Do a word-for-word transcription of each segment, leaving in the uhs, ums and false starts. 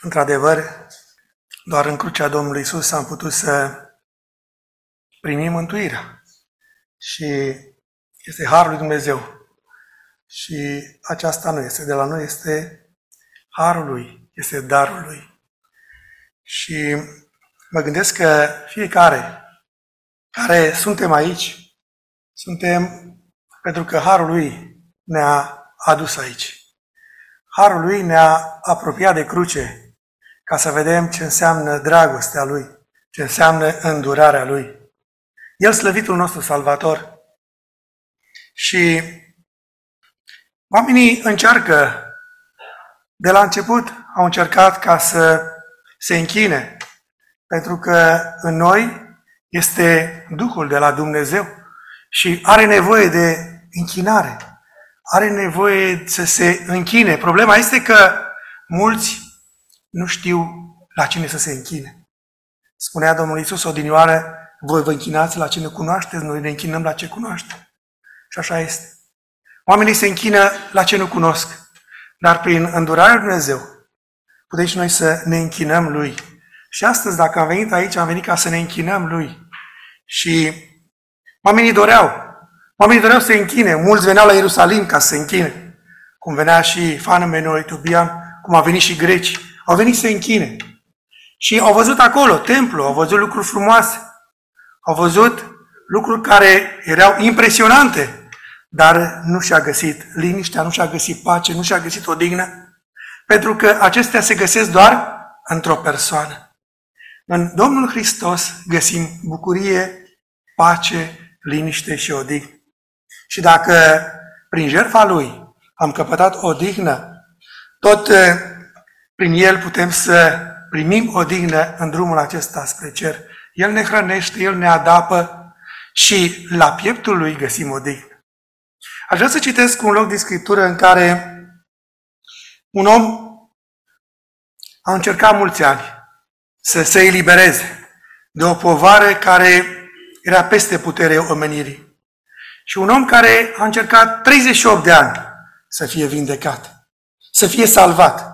Într-adevăr, doar în crucea Domnului Iisus am putut să primim mântuirea. Și este harul lui Dumnezeu. Și aceasta nu este de la noi, este harul lui, este darul lui. Și mă gândesc că fiecare care suntem aici, suntem pentru că harul lui ne-a adus aici. Harul lui ne-a apropiat de cruce ca să vedem ce înseamnă dragostea lui, ce înseamnă îndurarea lui. El, slăvitul nostru Salvator. Și oamenii încearcă, de la început au încercat ca să se închine, pentru că în noi este Duhul de la Dumnezeu și are nevoie de închinare, are nevoie să se închine. Problema este că mulți nu știu la cine să se închine. Spunea Domnul Iisus odinioară, voi vă închinați la ce ne cunoașteți, noi ne închinăm la ce cunoaștem. Și așa este. Oamenii se închină la ce nu cunosc, dar prin îndurarea lui Dumnezeu putem și noi să ne închinăm lui. Și astăzi, dacă am venit aici, am venit ca să ne închinăm lui. Și oamenii doreau, oamenii doreau să se închine. Mulți veneau la Ierusalim ca să se închine. Cum venea și Fanomenoi, Tobian, cum au venit și greci. Au venit să se închine. Și au văzut acolo templu, au văzut lucruri frumoase. Au văzut lucruri care erau impresionante, dar nu și-a găsit liniștea, nu și-a găsit pace, nu și-a găsit odihnă, pentru că acestea se găsesc doar într-o persoană. În Domnul Hristos găsim bucurie, pace, liniște și odihnă. Și dacă prin jertfa Lui am căpătat odihnă, tot prin El putem să primim odihnă în drumul acesta spre cer. El ne hrănește, El ne adapă și la pieptul Lui găsim odihnă. Aș vrea să citesc un loc din Scriptură în care un om a încercat mulți ani să se elibereze de o povară care era peste puterea omenirii. Și un om care a încercat treizeci și opt de ani să fie vindecat, să fie salvat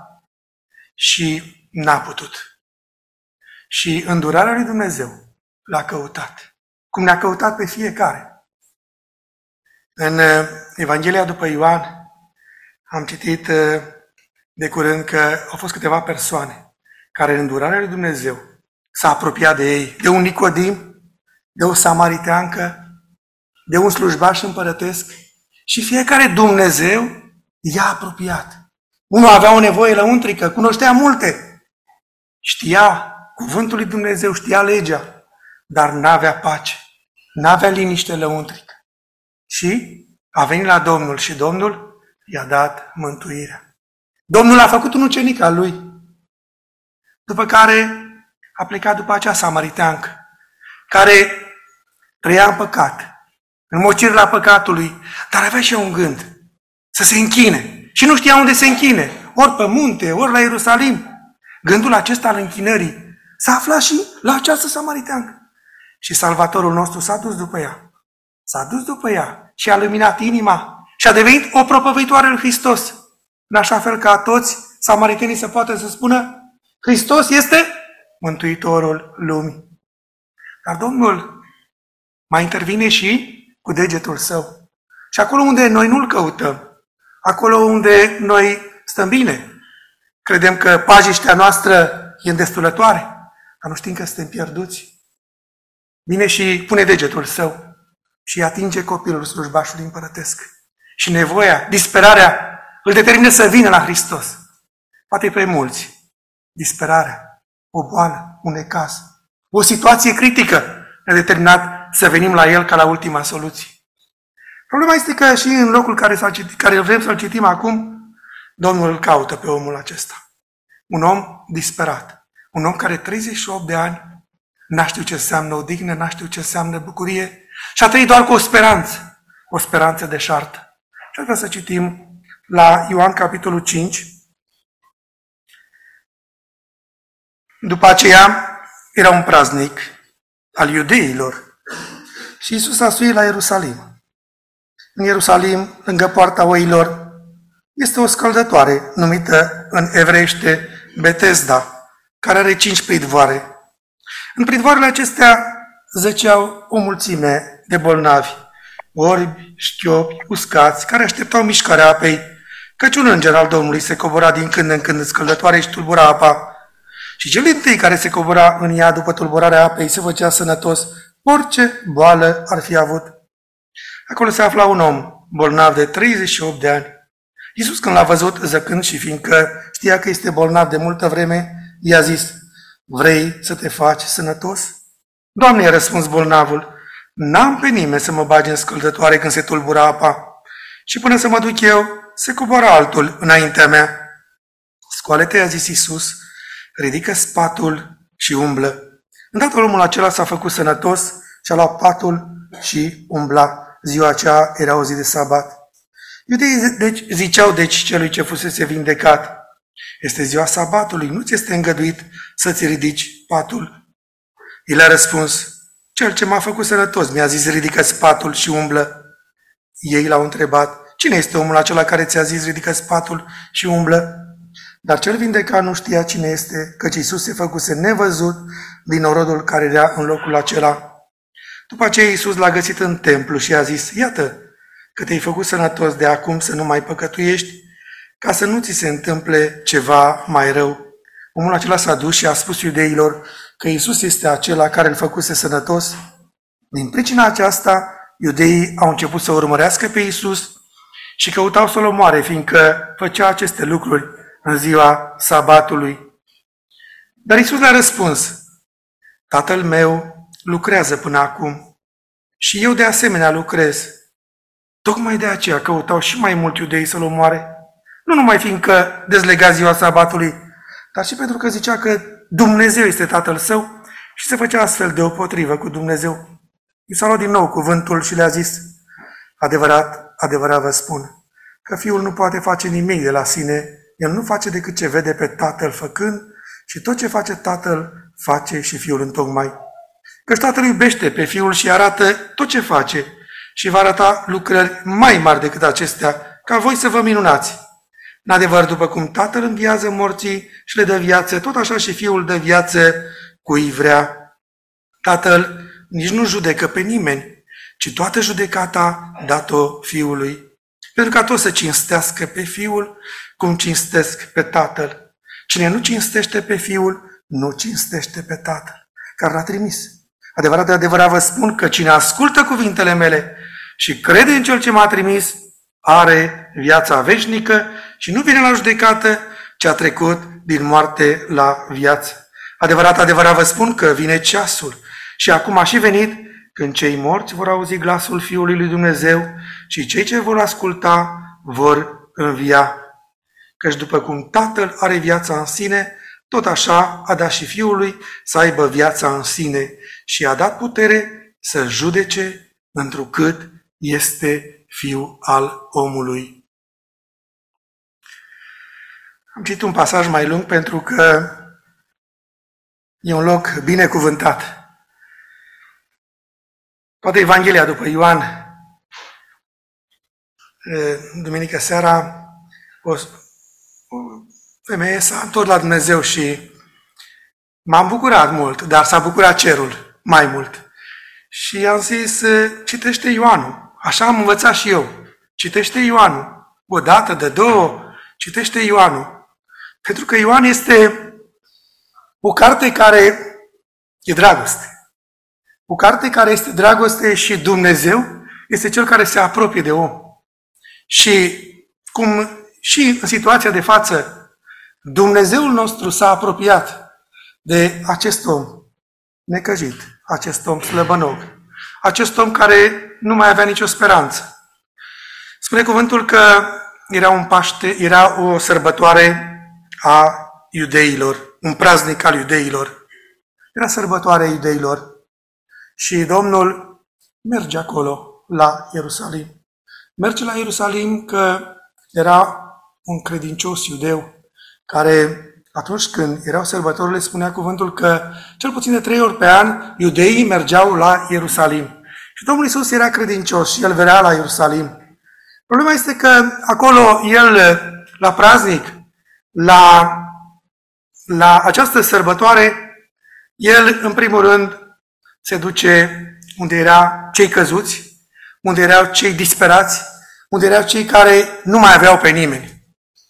și n-a putut. Și îndurarea lui Dumnezeu l-a căutat, cum ne-a căutat pe fiecare. În Evanghelia după Ioan am citit de curând că au fost câteva persoane care în îndurarea lui Dumnezeu s-a apropiat de ei, de un Nicodim, de o samariteancă, de un slujbaș împărătesc și fiecare Dumnezeu i-a apropiat. Unul avea o nevoie lăuntrică, cunoștea multe, știa cuvântul lui Dumnezeu, știa legea, dar n-avea pace, n-avea liniște lăuntrică. Și a venit la Domnul și Domnul i-a dat mântuirea. Domnul a făcut un ucenic al lui, după care a plecat după acea samariteancă, care trăia în păcat, în mocirea păcatului, dar avea și un gând, să se închine. Și nu știa unde se închine, ori pe munte, ori la Ierusalim. Gândul acesta al închinării s-a aflat și la această samariteancă. Și Salvatorul nostru s-a dus după ea. S-a dus după ea și a luminat inima și a devenit o propovăitoare lui Hristos. În așa fel ca toți samaritenii să poată să spună Hristos este Mântuitorul lumii. Dar Domnul mai intervine și cu degetul Său. Și acolo unde noi nu-L căutăm, acolo unde noi stăm bine, credem că pajiștea noastră e îndestulătoare, dar nu știm că suntem pierduți. Vine și pune degetul Său și atinge copilul slujbașului împărătesc. Și nevoia, disperarea, îl determină să vină la Hristos. Poate pe mulți, disperarea, o boală, un necaz, o situație critică ne-a determinat să venim la El ca la ultima soluție. Problema este că și în locul care, s-a citit, care vrem să-l citim acum, Domnul îl caută pe omul acesta. Un om disperat, un om care treizeci și opt de ani n-a știut ce înseamnă odihnă, n-a știut ce înseamnă bucurie și a trăit doar cu o speranță, o speranță deșartă. Și aș vrea să citim la Ioan capitolul cinci. După aceea era un praznic al iudeilor și Iisus a suit la Ierusalim. În Ierusalim, lângă poarta oilor, este o scăldătoare numită în evreiește Betesda, care are cinci pridvoare. În pridvoarele acestea zăceau o mulțime de bolnavi, orbi, șchiopi, uscați, care așteptau mișcarea apei, căci un înger al Domnului se cobora din când în când în scăldătoare și tulbura apa. Și cel din tâi care se cobora în ea după tulburarea apei se făcea sănătos, orice boală ar fi avut. Acolo se afla un om bolnav de treizeci și opt de ani. Iisus, când l-a văzut zăcând și fiindcă știa că este bolnav de multă vreme, i-a zis: vrei să te faci sănătos? Doamne, i-a răspuns bolnavul, n-am pe nimeni să mă bage în scăldătoare când se tulbura apa. Și până să mă duc eu, se coboară altul înaintea mea. Scoală-te, i-a zis Iisus, ridică spatul și umblă. Îndată omul acela s-a făcut sănătos și a luat patul și umbla. Ziua aceea era o zi de sabat. Iudeii deci, ziceau deci celui ce fusese vindecat: este ziua sabatului, nu ți este îngăduit să-ți ridici patul. El a răspuns: cel ce m-a făcut sănătos mi-a zis: ridică-ți patul și umblă. Ei l-au întrebat: cine este omul acela care ți-a zis: ridică-ți patul și umblă? Dar cel vindecat nu știa cine este, căci Iisus se făcuse nevăzut din norodul care era în locul acela. După aceea Iisus l-a găsit în templu și a zis: iată că te-ai făcut sănătos, de acum să nu mai păcătuiești, ca să nu ți se întâmple ceva mai rău. Omul acela s-a dus și a spus iudeilor că Iisus este acela care îl făcuse sănătos. Din pricina aceasta, iudeii au început să urmărească pe Iisus și căutau să-l omoare, fiindcă făcea aceste lucruri în ziua sabatului. Dar Iisus le-a răspuns: Tatăl meu lucrează până acum și eu de asemenea lucrez. Tocmai de aceea căutau și mai mult iudeii să-l omoare, nu numai fiindcă dezlega ziua sabatului, dar și pentru că zicea că Dumnezeu este Tatăl său și se făcea astfel deopotrivă cu Dumnezeu. I s-a luat din nou cuvântul și le-a zis: adevărat, adevărat vă spun că Fiul nu poate face nimic de la sine, El nu face decât ce vede pe Tatăl făcând și tot ce face Tatăl face și Fiul întocmai. Căci Tatăl iubește pe Fiul și arată tot ce face și va arăta lucrări mai mari decât acestea, ca voi să vă minunați. În adevăr, după cum Tatăl înviază morții și le dă viață, tot așa și Fiul dă viață cui vrea. Tatăl nici nu judecă pe nimeni, ci toată judecata dat-o Fiului, pentru ca toți să cinstească pe Fiul cum cinstesc pe Tatăl. Cine nu cinstește pe Fiul, nu cinstește pe Tatăl care l-a trimis. Adevărat de adevărat vă spun că cine ascultă cuvintele mele și crede în Cel ce m-a trimis, are viața veșnică și nu vine la judecată, ci a trecut din moarte la viață. Adevărat, adevărat vă spun că vine ceasul și acum a și venit când cei morți vor auzi glasul Fiului lui Dumnezeu și cei ce vor asculta vor învia. Căci după cum Tatăl are viața în sine, tot așa a dat și Fiului să aibă viața în sine și a dat putere să judece întrucât este Fiul al omului. Am citit un pasaj mai lung pentru că e un loc binecuvântat. Toată Evanghelia după Ioan, duminică seara, o, o femeie s-a întors la Dumnezeu și m-am bucurat mult, dar s-a bucurat cerul mai mult. Și am zis: citește Ioanul. Așa am învățat și eu. Citește Ioanul. O dată, de două, citește Ioanul. Pentru că Ioan este o carte care e dragoste. O carte care este dragoste și Dumnezeu este Cel care se apropie de om. Și cum și în situația de față, Dumnezeul nostru s-a apropiat de acest om necăjit, acest om slăbănog, acest om care nu mai avea nicio speranță. Spune cuvântul că era un Paște, era o sărbătoare a iudeilor, un praznic al iudeilor. Era sărbătoarea iudeilor și Domnul merge acolo, la Ierusalim. Merge la Ierusalim că era un credincios iudeu care atunci când erau sărbătorile spunea cuvântul că cel puțin de trei ori pe an iudeii mergeau la Ierusalim. Și Domnul Iisus era credincios și El venea la Ierusalim. Problema este că acolo El, la praznic, la la această sărbătoare, el, în primul rând, se duce unde erau cei căzuți, unde erau cei disperați, unde erau cei care nu mai aveau pe nimeni.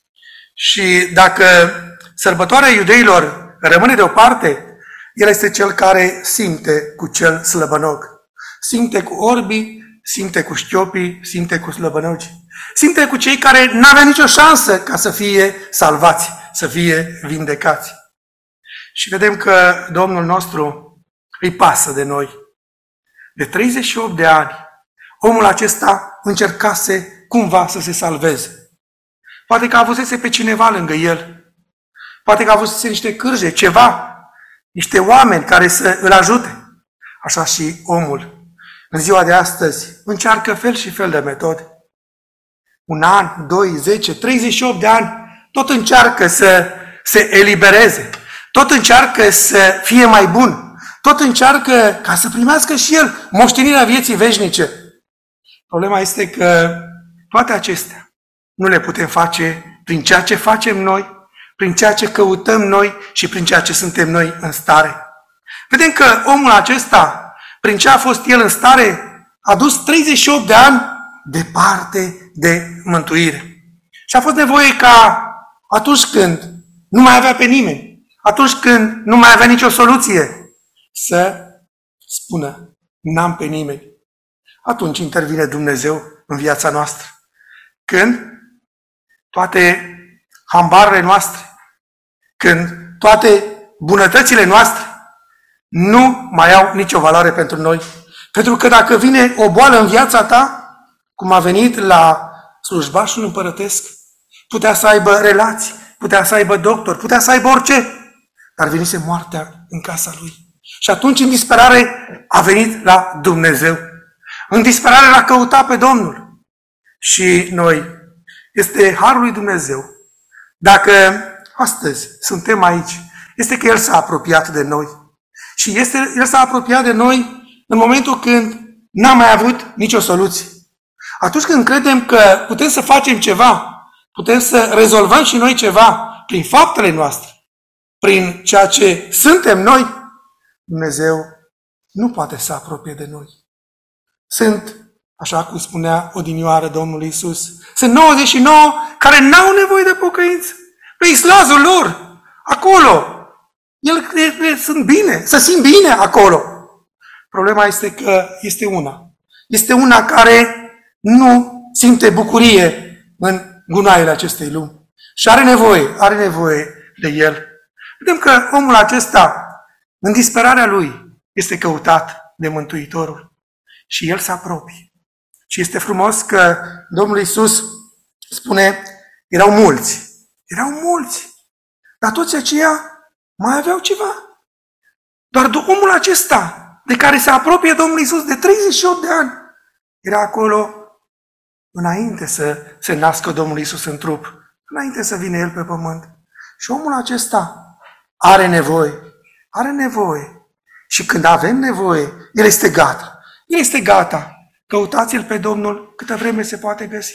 Și dacă sărbătoarea iudeilor rămâne deoparte, el este cel care simte cu cel slăbănog. Simte cu orbii, simte cu șchiopii, simte cu slăbănogii. Simte cu cei care n-aveau nicio șansă ca să fie salvați, să fie vindecați. Și vedem că Domnul nostru îi pasă de noi. De treizeci și opt de ani, omul acesta încercase cumva să se salveze. Poate că avusese pe cineva lângă el. Poate că avusese niște cârje, ceva, niște oameni care să îl ajute. Așa și omul, în ziua de astăzi, încearcă fel și fel de metode. Un an, doi, zece, treizeci și opt de ani, tot încearcă să se elibereze. Tot încearcă să fie mai bun. Tot încearcă ca să primească și el moștenirea vieții veșnice. Problema este că toate acestea nu le putem face prin ceea ce facem noi, prin ceea ce căutăm noi și prin ceea ce suntem noi în stare. Vedem că omul acesta, prin ce a fost el în stare, a dus treizeci și opt de ani departe de mântuire. Și a fost nevoie ca atunci când nu mai avea pe nimeni, atunci când nu mai avea nicio soluție, să spună, n-am pe nimeni. Atunci intervine Dumnezeu în viața noastră. Când toate hambarele noastre, când toate bunătățile noastre nu mai au nicio valoare pentru noi. Pentru că dacă vine o boală în viața ta, cum a venit la slujbașul împărătesc, putea să aibă relații, putea să aibă doctor, putea să aibă orice, dar venise moartea în casa lui. Și atunci, în disperare, a venit la Dumnezeu. În disperare l-a căutat pe Domnul. Și noi, este harul lui Dumnezeu. Dacă astăzi suntem aici, este că El s-a apropiat de noi. Și este, El s-a apropiat de noi în momentul când n-am mai avut nicio soluție. Atunci când credem că putem să facem ceva, putem să rezolvăm și noi ceva prin faptele noastre, prin ceea ce suntem noi, Dumnezeu nu poate să apropie de noi. Sunt, așa cum spunea odinioară Domnul Iisus, sunt nouăzeci și nouă care n-au nevoie de pocăință. Pe islazul lor, acolo, ele sunt bine, să simt bine acolo. Problema este că este una. Este una care nu simte bucurie în gunaiele acestei lumi. Și are nevoie, are nevoie de el. Vedem că omul acesta, în disperarea lui, este căutat de Mântuitorul. Și el se apropie. Și este frumos că Domnul Iisus spune, erau mulți. Erau mulți. Dar toți aceia mai aveau ceva. Doar omul acesta, de care se apropie Domnul Iisus de treizeci și opt de ani, era acolo înainte să se nască Domnul Iisus în trup, înainte să vină El pe pământ. Și omul acesta are nevoie, are nevoie. Și când avem nevoie, El este gata. El este gata. Căutați-L pe Domnul câtă vreme se poate găsi.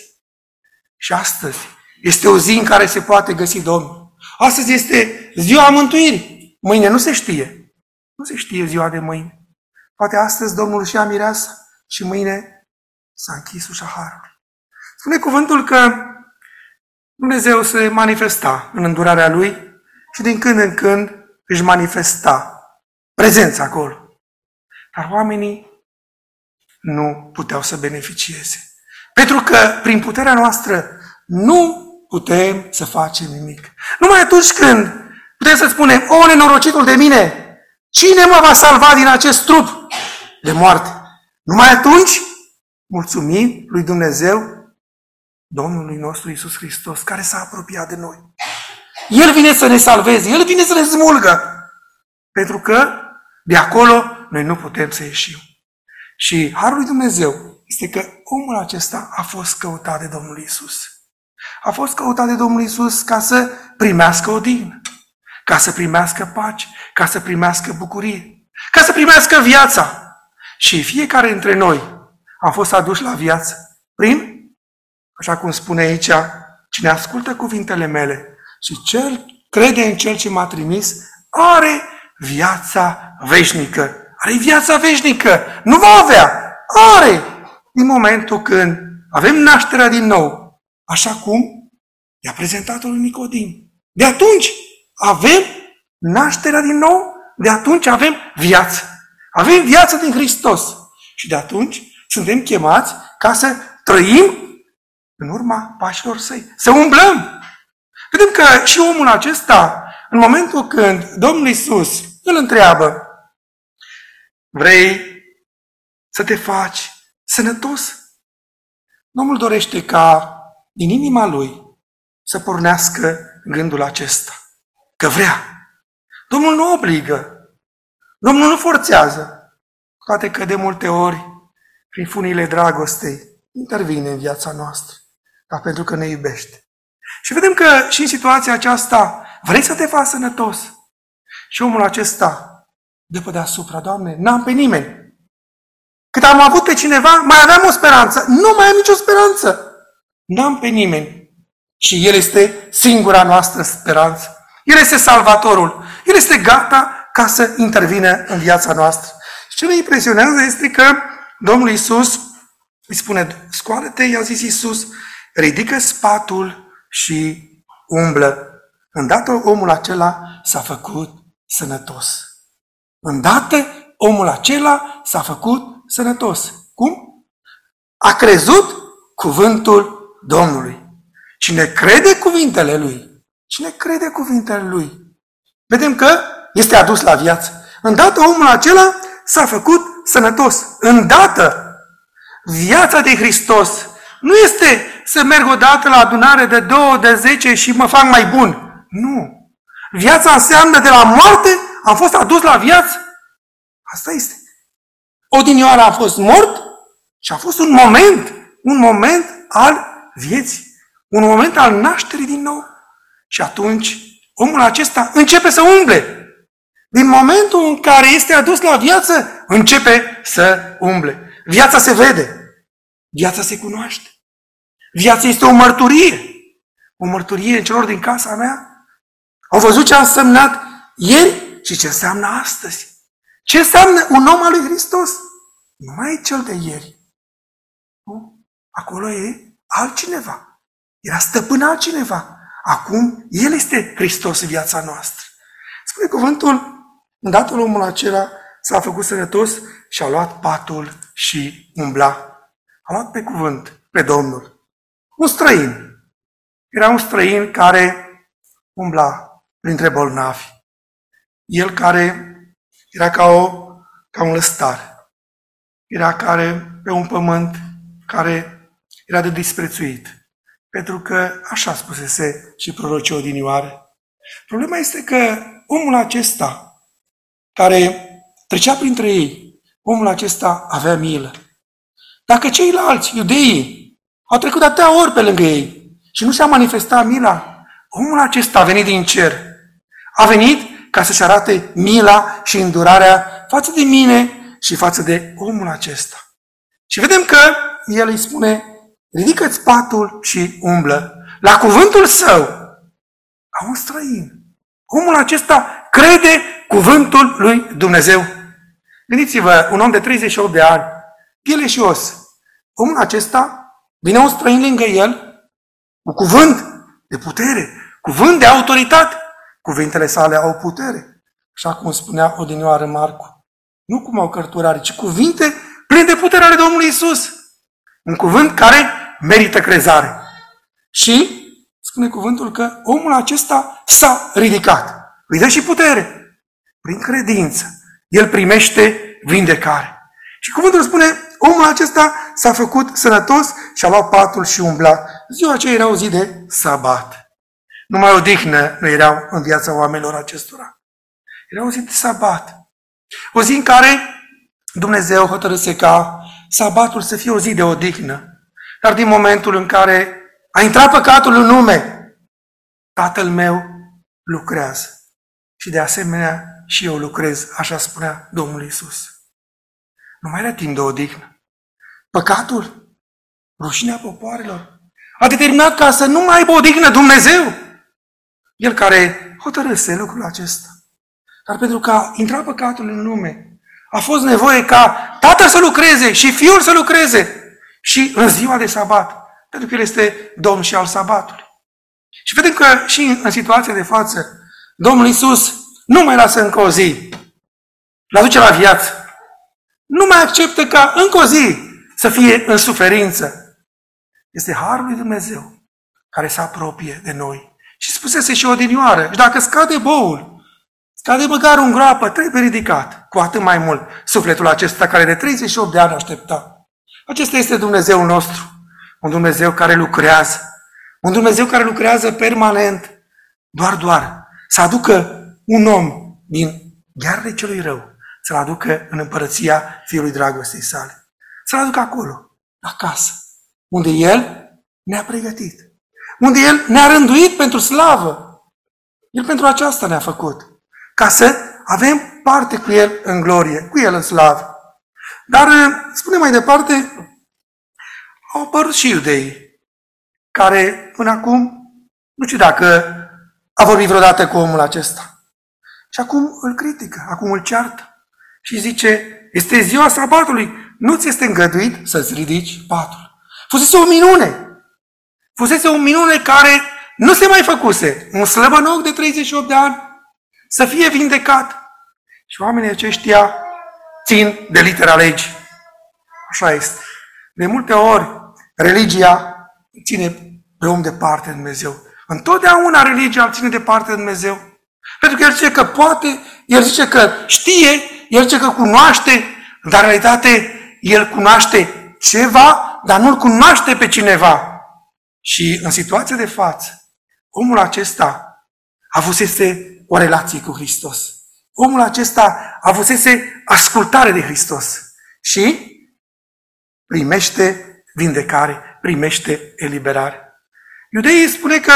Și astăzi este o zi în care se poate găsi Domnul. Astăzi este ziua mântuirii. Mâine nu se știe. Nu se știe ziua de mâine. Poate astăzi Domnul își ia mireasa și mâine s-a închis ușa harului. Spune cuvântul că Dumnezeu se manifesta în îndurarea Lui și din când în când își manifesta prezența acolo. Dar oamenii nu puteau să beneficieze. Pentru că prin puterea noastră nu putem să facem nimic. Numai atunci când putem să spunem, o, nenorocitul de mine, cine mă va salva din acest trup de moarte? Numai atunci mulțumim lui Dumnezeu, Domnului nostru Iisus Hristos, care s-a apropiat de noi. El vine să ne salveze, El vine să ne smulgă. Pentru că de acolo noi nu putem să ieșim. Și harul lui Dumnezeu este că omul acesta a fost căutat de Domnul Iisus. A fost căutat de Domnul Iisus ca să primească odihnă, ca să primească pace, ca să primească bucurie, ca să primească viața. Și fiecare dintre noi am fost aduși la viață prin, așa cum spune aici, cine ascultă cuvintele mele și cel crede în Cel ce m-a trimis, are viața veșnică. Are viața veșnică. Nu va avea. Are. Din momentul când avem nașterea din nou, așa cum i-a prezentat-o lui Nicodim. De atunci avem nașterea din nou, de atunci avem viață. Avem viață din Hristos. Și de atunci suntem chemați ca să trăim în urma pașilor săi. Să umblăm. Vedem că și omul acesta, în momentul când Domnul Iisus îl întreabă, vrei să te faci sănătos? Domnul dorește ca din inima lui să pornească gândul acesta. Că vrea. Domnul nu obligă. Domnul nu forțează. Poate că de multe ori, prin funile dragostei, intervine în viața noastră. Dar pentru că ne iubește. Și vedem că și în situația aceasta, vrei să te faci sănătos? Și omul acesta, de pe deasupra, Doamne, n-am pe nimeni. Cât am avut pe cineva, mai aveam o speranță. Nu mai am nicio speranță. N-am pe nimeni. Și El este singura noastră speranță. El este Salvatorul. El este gata ca să intervină în viața noastră. Și ce mă impresionează este că Domnul Iisus îi spune, scoală-te, i-a zis Iisus, ridică spatul și umblă. Îndată omul acela s-a făcut sănătos. Îndată omul acela s-a făcut sănătos. Cum? A crezut cuvântul Domnului. Cine crede cuvintele Lui, cine crede cuvintele Lui, vedem că este adus la viață. Îndată omul acela s-a făcut sănătos. Îndată viața de Hristos nu este să merg odată la adunare de două, de zece și mă fac mai bun. Nu. Viața înseamnă de la moarte am fost adus la viață. Asta este. Odinioară a fost mort și a fost un moment, un moment al vieții, un moment al nașterii din nou. Și atunci omul acesta începe să umble. Din momentul în care este adus la viață, începe să umble. Viața se vede. Viața se cunoaște. Viața este o mărturie. O mărturie celor din casa mea. Au văzut ce a însemnat ieri și ce înseamnă astăzi. Ce înseamnă un om al lui Hristos? Nu mai e cel de ieri. Nu? Acolo e altcineva. Era stăpân altcineva. Acum El este Hristos în viața noastră. Spune cuvântul, îndată omul acela s-a făcut sănătos și a luat patul și umbla. A luat pe cuvânt pe Domnul. Un străin. Era un străin care umbla printre bolnavi. El care era ca, o, ca un lăstar. Era care pe un pământ care era de disprețuit. Pentru că așa spusese și prorocii odinioare. Problema este că omul acesta care trecea printre ei, omul acesta avea milă. Dacă ceilalți, iudeii, au trecut atâtea ori pe lângă ei și nu și-a manifestat mila, omul acesta a venit din cer. A venit ca să-și arate mila și îndurarea față de mine și față de omul acesta. Și vedem că el îi spune, ridică-ți patul și umblă. La cuvântul său, ca un străin. Omul acesta crede cuvântul lui Dumnezeu. Gândiți-vă, un om de treizeci și opt de ani, piele și os. Omul acesta, vine un străin lângă el, cu cuvânt de putere, cuvânt de autoritate. Cuvintele sale au putere. Așa cum spunea odinioară Marcu. Nu cum au cărturare, ci cuvinte pline de putere ale Domnului Iisus. Un cuvânt care merită crezare. Și spune cuvântul că omul acesta s-a ridicat. Îi dă și putere. Prin credință. El primește vindecare. Și cuvântul spune, omul acesta s-a făcut sănătos și a luat patul și umbla. Ziua aceea era o zi de sabat. Numai odihnă nu erau în viața oamenilor acestora. Era o zi de sabat. O zi în care Dumnezeu hotărâse ca sabatul să fie o zi de odihnă. Dar din momentul în care a intrat păcatul în lume, Tatăl meu lucrează. Și de asemenea și eu lucrez, așa spunea Domnul Iisus. Nu mai era timp de odihnă. Păcatul, rușinea popoarelor, a determinat ca să nu mai aibă odihnă Dumnezeu. El care hotărâse lucrul acesta. Dar pentru că a intrat păcatul în lume, a fost nevoie ca Tatăl să lucreze și Fiul să lucreze și în ziua de sabat, pentru că El este Domn și al sabatului. Și vedem că și în situația de față, Domnul Iisus nu mai lasă încă o zi, îl aduce la viață. Nu mai acceptă ca încă o zi să fie în suferință. Este Harul lui Dumnezeu care se apropie de noi. Și spusese și odinioară, și dacă scade boul, scade măgarul în groapă, trebuie ridicat. Cu atât mai mult sufletul acesta care de treizeci și opt de ani aștepta. Acesta este Dumnezeul nostru. Un Dumnezeu care lucrează. Un Dumnezeu care lucrează permanent. Doar, doar să aducă un om din ghearele celui rău, să-l aducă în împărăția Fiului dragostei sale. Să-l aducă acolo, acasă, unde El ne-a pregătit. Unde El ne-a rânduit pentru slavă. El pentru aceasta ne-a făcut. Ca să avem parte cu El în glorie, cu El în slavă. Dar, spune mai departe, au apărut și iudeii, care până acum, nu știu dacă a vorbit vreodată cu omul acesta. Și acum îl critică, acum îl ceartă. Și zice, este ziua sabatului, nu ți este îngăduit să-ți ridici patul. Fusese o minune. Fusese o minune care nu se mai făcuse. Un slăbănoc de treizeci și opt de ani să fie vindecat. Și oamenii aceștia țin de litera legii. Așa este. De multe ori, religia ține pe om departe de Dumnezeu. Întotdeauna religia îl ține departe de Dumnezeu. Pentru că El zice că poate, El zice că știe, El zice că cunoaște, dar în realitate El cunoaște ceva, dar nu-L cunoaște pe cineva. Și în situația de față, omul acesta avusese o relație cu Hristos. Omul acesta avusese ascultare de Hristos și primește vindecare, primește eliberare. Iudeii spune că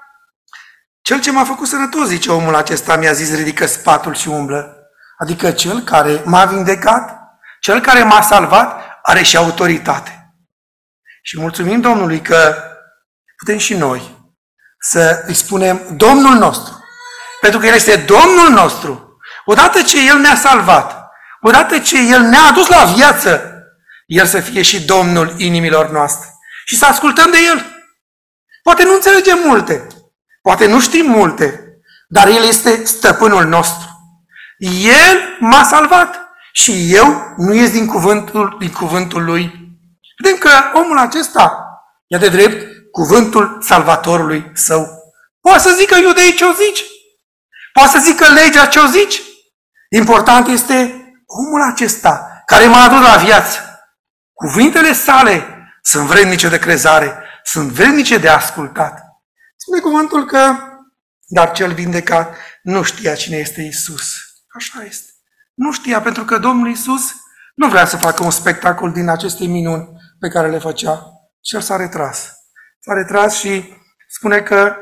cel ce m-a făcut sănătos, zice omul acesta, mi-a zis ridică spatul și umblă. Adică cel care m-a vindecat, cel care m-a salvat, are și autoritate. Și mulțumim Domnului că putem și noi să îi spunem Domnul nostru. Pentru că El este Domnul nostru. Odată ce El ne-a salvat, odată ce El ne-a adus la viață, El să fie și Domnul inimilor noastre. Și să ascultăm de El. Poate nu înțelegem multe, poate nu știm multe, dar El este stăpânul nostru. El m-a salvat și eu nu ies din cuvântul, din cuvântul Lui. Vedem că omul acesta e de drept cuvântul Salvatorului Său. Poate să zică iudeii ce o zici, poate să zică legea ce o zici. Important este omul acesta care m-a adus la viață. Cuvintele Sale sunt vrednice de crezare, sunt vrednice de ascultat. Spune cuvântul că, dar cel vindecat nu știa cine este Iisus. Așa este. Nu știa pentru că Domnul Iisus nu vrea să facă un spectacol din aceste minuni pe care le făcea. Și El s-a retras. S-a retras și spune că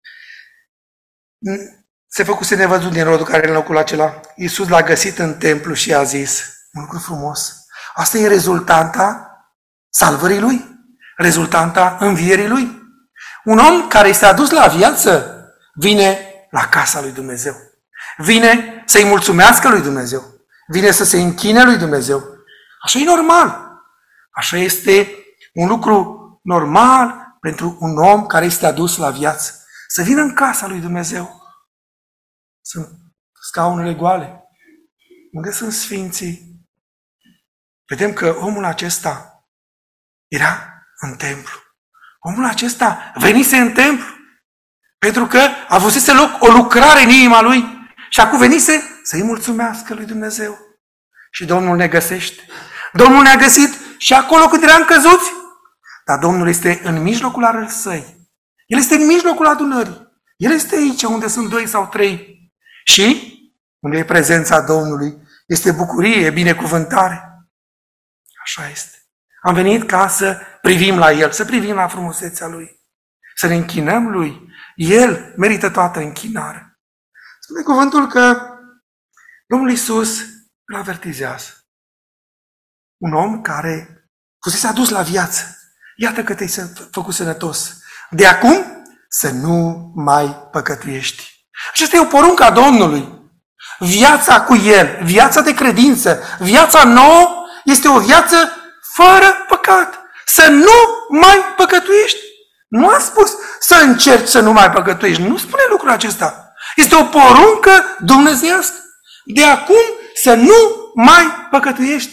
se făcuse nevăzut din rodul care era în locul acela. Iisus l-a găsit în templu și a zis, un lucru frumos, asta e rezultanta salvării Lui, rezultanta învierii Lui. Un om care este adus la viață vine la casa lui Dumnezeu. Vine să-i mulțumească lui Dumnezeu. Vine să se închine lui Dumnezeu. Așa e normal. Așa este un lucru normal pentru un om care este adus la viață. Să vină în casa lui Dumnezeu. Sunt scaunele goale. Unde sunt sfinții? Vedem că omul acesta era în templu. Omul acesta venise în templu pentru că avusese loc o lucrare în inima lui și acum venise să-i mulțumească lui Dumnezeu. Și Domnul ne găsește. Domnul ne-a găsit și acolo când eram căzuți, dar Domnul este în mijlocul arării Săi. El este în mijlocul adunării. El este aici unde sunt doi sau trei. Și unde e prezența Domnului, este bucurie, e binecuvântare. Așa este. Am venit ca să privim la El, să privim la frumusețea Lui, să ne închinăm Lui. El merită toată închinarea. Spune cuvântul că Domnul Iisus îl avertizează. Un om care fusese adus la viață. Iată că te-ai făcut sănătos. De acum să nu mai păcătuiești. Aceasta e o poruncă a Domnului. Viața cu El, viața de credință, viața nouă este o viață fără păcat. Să nu mai păcătuiești. Nu a spus să încerci să nu mai păcătuiești. Nu spune lucrul acesta. Este o poruncă dumnezeiască. De acum să nu mai păcătuiești.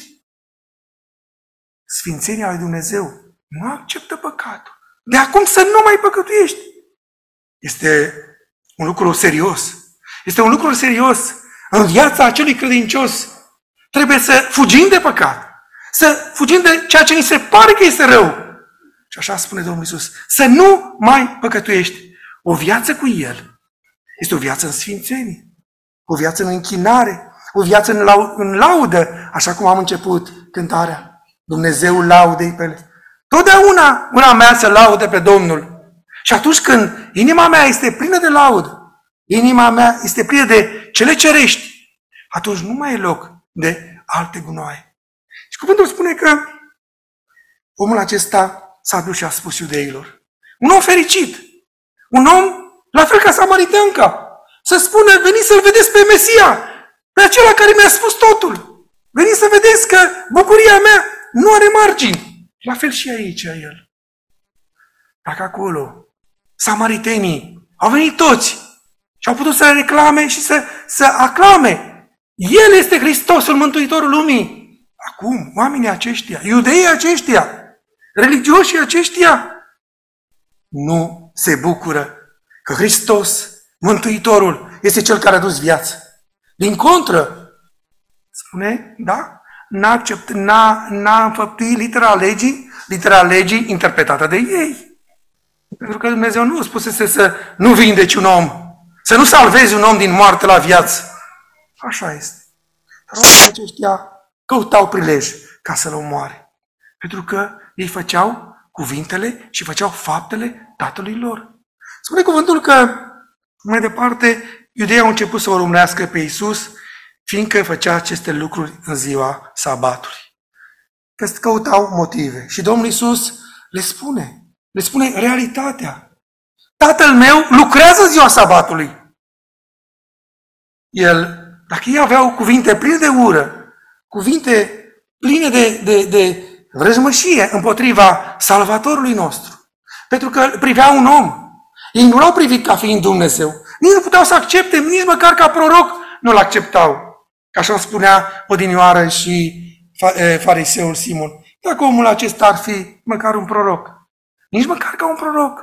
Sfințenia lui Dumnezeu nu acceptă păcatul. De acum să nu mai păcătuiești. Este un lucru serios. Este un lucru serios. În viața acelui credincios trebuie să fugim de păcat. Să fugim de ceea ce ni se pare că este rău. Și așa spune Domnul Iisus. Să nu mai păcătuiești. O viață cu El este o viață în sfințenie. O viață în închinare. O viață în, lau- în laudă. Așa cum am început cântarea. Dumnezeul laudei pe ele. Totdeauna una mea să laude pe Domnul. Și atunci când inima mea este plină de laudă, inima mea este plină de cele cerești, atunci nu mai e loc de alte gunoaie. Și cuvântul spune că omul acesta s-a dus și a spus iudeilor. Un om fericit. Un om, la fel ca Samariteanca, să spună, veniți să-L vedeți pe Mesia, pe acela care mi-a spus totul. Veniți să vedeți că bucuria mea nu are margini. La fel și aici el. Dacă acolo samaritenii au venit toți și au putut să reclame și să, să aclame. El este Hristosul, Mântuitorul lumii. Acum, oamenii aceștia, iudeii aceștia, religioșii aceștia, nu se bucură că Hristos, Mântuitorul, este Cel care a dus viață. Din contră, spune, da, n-a, accept, n-a, n-a înfăptuit litera legii, litera legii interpretată de ei. Pentru că Dumnezeu nu spusese să nu vindeci un om, să nu salvezi un om din moarte la viață. Așa este. Dar oamenii aceștia căutau prilej ca să-l omoare. Pentru că ei făceau cuvintele și făceau faptele tatălui lor. Spune cuvântul că mai departe iudeii au început să o urmărească pe Iisus, fiindcă făcea aceste lucruri în ziua sabatului. Că căutau motive. Și Domnul Iisus le spune, le spune realitatea. Tatăl meu lucrează în ziua sabatului. El, dacă ei aveau cuvinte pline de ură, cuvinte pline de, de, de vrăjmășie împotriva Salvatorului nostru, pentru că priveau un om, ei nu l-au privit ca fiind Dumnezeu, nici nu puteau să accepte, nici măcar ca proroc nu l acceptau. Ca așa spunea odinioară și fariseul Simon. Dacă omul acesta ar fi măcar un proroc, nici măcar ca un proroc.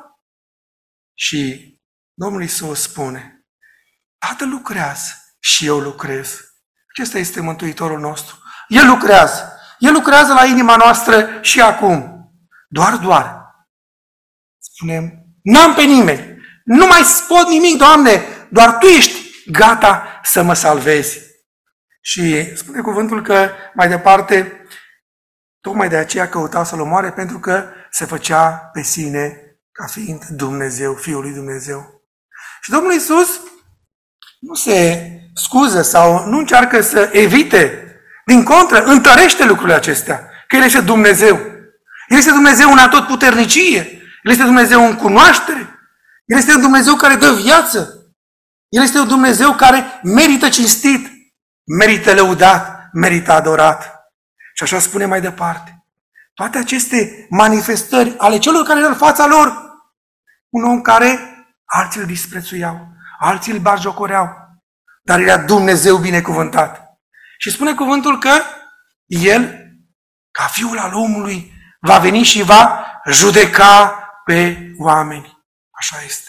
Și Domnul Iisus spune, Tatăl lucrează și eu lucrez. Acesta este Mântuitorul nostru. El lucrează. El lucrează la inima noastră și acum. Doar, doar. Spunem, n-am pe nimeni. Nu mai spot nimic, Doamne. Doar Tu ești gata să mă salvezi. Și spune cuvântul că mai departe, tocmai de aceea căuta să-L omoare, pentru că se făcea pe sine ca fiind Dumnezeu, Fiul lui Dumnezeu. Și Domnul Iisus nu se scuză sau nu încearcă să evite. Din contră, întărește lucrurile acestea. Că El este Dumnezeu. El este Dumnezeu în atotputernicie. El este Dumnezeu în cunoaștere. El este un Dumnezeu care dă viață. El este un Dumnezeu care merită cinstit, merită lăudat, merită adorat. Și așa spune mai departe. Toate aceste manifestări ale celor care erau în fața lor, un om care alții îl disprețuiau, alții îl batjocoreau, dar era Dumnezeu binecuvântat. Și spune cuvântul că El, ca Fiul al omului, va veni și va judeca pe oameni. Așa este.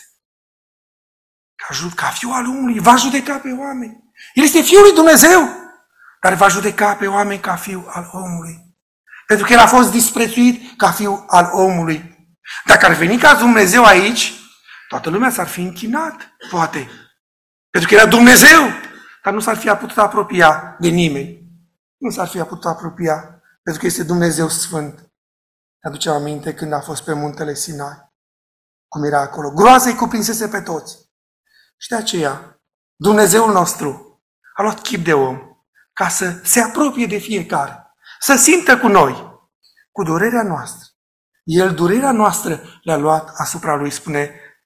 Ca, ca Fiul al omului va judeca pe oameni. El este Fiul lui Dumnezeu, dar va judeca pe oameni ca Fiul al omului. Pentru că El a fost disprețuit ca Fiul al omului. Dacă ar veni ca Dumnezeu aici, toată lumea s-ar fi închinat, poate. Pentru că era Dumnezeu, dar nu s-ar fi putut apropia de nimeni. Nu s-ar fi putut apropia, pentru că este Dumnezeu Sfânt. Ne aducem aminte când a fost pe muntele Sinai, cum era acolo. Groaza îi cuprinsese pe toți. Și de aceea, Dumnezeul nostru a luat chip de om ca să se apropie de fiecare, să simtă cu noi, cu durerea noastră. El, durerea noastră, le-a luat asupra lui, spune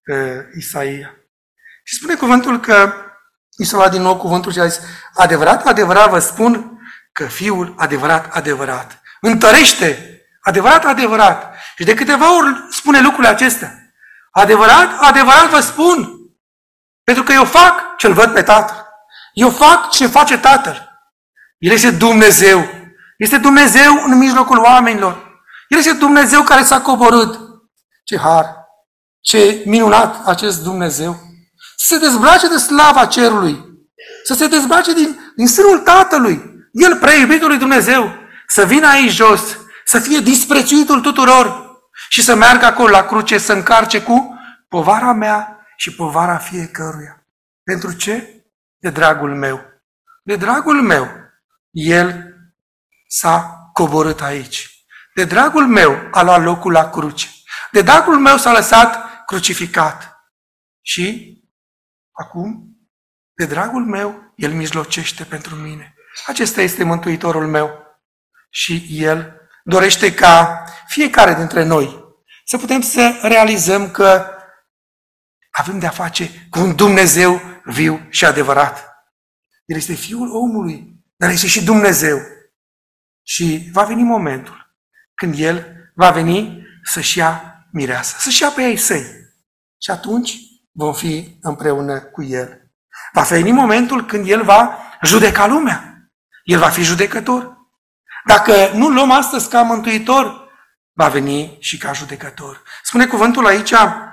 uh, Isaia. Și spune cuvântul că i s-a luat din nou cuvântul și a zis, adevărat, adevărat vă spun că Fiul adevărat, adevărat întărește, adevărat, adevărat. Și de câteva ori spune lucrurile acestea. Adevărat, adevărat vă spun, pentru că eu fac ce-L văd pe Tatăl. Eu fac ce face Tatăl. El este Dumnezeu. Este Dumnezeu în mijlocul oamenilor. El este Dumnezeu care s-a coborât. Ce har! Ce minunat acest Dumnezeu! Să se dezbrace de slava cerului. Să se dezbrace din, din sânul Tatălui. El, preiubitul lui Dumnezeu, să vină aici jos, să fie disprețuitul tuturor și să meargă acolo la cruce, să încarce cu povara mea și povara fiecăruia. Pentru ce? De dragul meu. De dragul meu. El s-a coborât aici. De dragul meu a luat locul la cruce. De dragul meu s-a lăsat crucificat. Și acum, de dragul meu, El mijlocește pentru mine. Acesta este Mântuitorul meu. Și El dorește ca fiecare dintre noi să putem să realizăm că avem de-a face cu un Dumnezeu viu și adevărat. El este Fiul omului, dar este și Dumnezeu. Și va veni momentul când El va veni să-și ia mireasa, să-și ia pe ei săi. Și atunci vom fi împreună cu El. Va veni momentul când El va judeca lumea. El va fi judecător. Dacă nu luăm astăzi ca mântuitor, va veni și ca judecător. Spune cuvântul aici,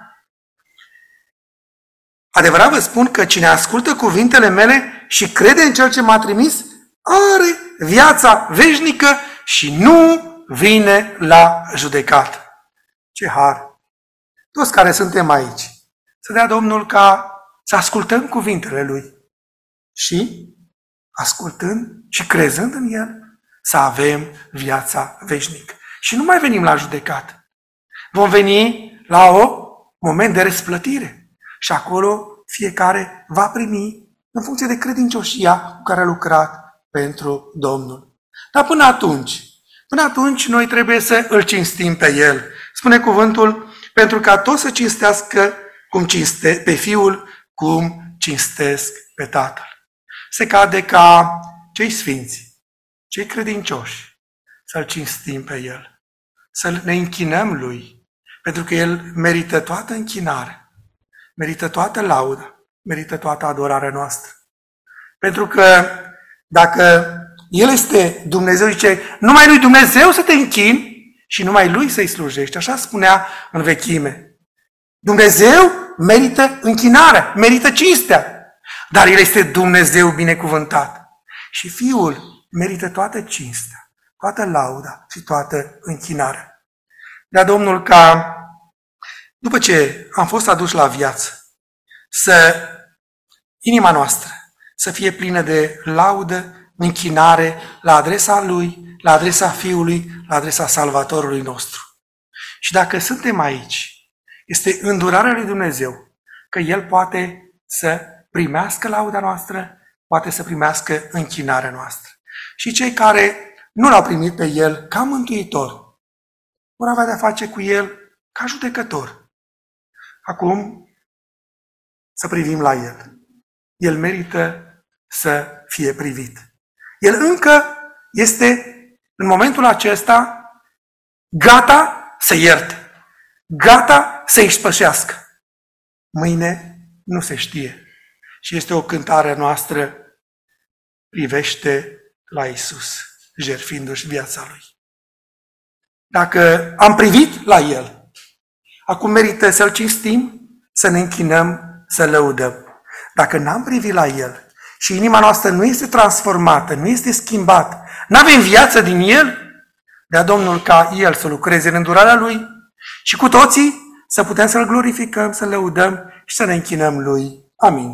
adevărat vă spun că cine ascultă cuvintele mele și crede în Cel ce m-a trimis, are viața veșnică și nu vine la judecată. Ce har! Toți care suntem aici, să dea Domnul ca să ascultăm cuvintele Lui și, ascultând și crezând în El, să avem viața veșnică. Și nu mai venim la judecată. Vom veni la un moment de răsplătire. Și acolo fiecare va primi în funcție de credincioșia cu care a lucrat pentru Domnul. Dar până atunci, până atunci noi trebuie să îl cinstim pe El. Spune cuvântul, pentru ca toți să cinstească cum cinste, pe Fiul, cum cinstesc pe Tatăl. Se cade ca cei sfinți, cei credincioși, să-L cinstim pe El, să ne închinăm Lui, pentru că El merită toată închinarea, merită toată lauda, merită toată adorarea noastră. Pentru că dacă El este Dumnezeu, zice, numai Lui Dumnezeu să te închini și numai Lui să-i slujești. Așa spunea în vechime. Dumnezeu merită închinarea, merită cinstea, dar El este Dumnezeu binecuvântat. Și Fiul merită toată cinstea, toată lauda și toată închinarea. Dea Domnul ca, după ce am fost aduși la viață, să inima noastră să fie plină de laudă, închinare la adresa Lui, la adresa Fiului, la adresa Salvatorului nostru. Și dacă suntem aici, este îndurarea lui Dumnezeu că El poate să primească lauda noastră, poate să primească închinarea noastră. Și cei care nu L-au primit pe El ca mântuitor, vor avea de-a face cu El ca judecător. Acum să privim la El. El merită să fie privit. El încă este, în momentul acesta, gata să ierte, gata să îi spășească. Mâine nu se știe. Și este o cântare noastră, privește la Iisus, jertfindu-și viața Lui. Dacă am privit la El, acum merită să-L cinstim, să ne închinăm, să lăudăm. Dacă n-am privit la El și inima noastră nu este transformată, nu este schimbată, n-avem viață din El, dea Domnul ca El să lucreze în îndurarea Lui și cu toții să putem să-L glorificăm, să-L lăudăm și să ne închinăm Lui. Amin.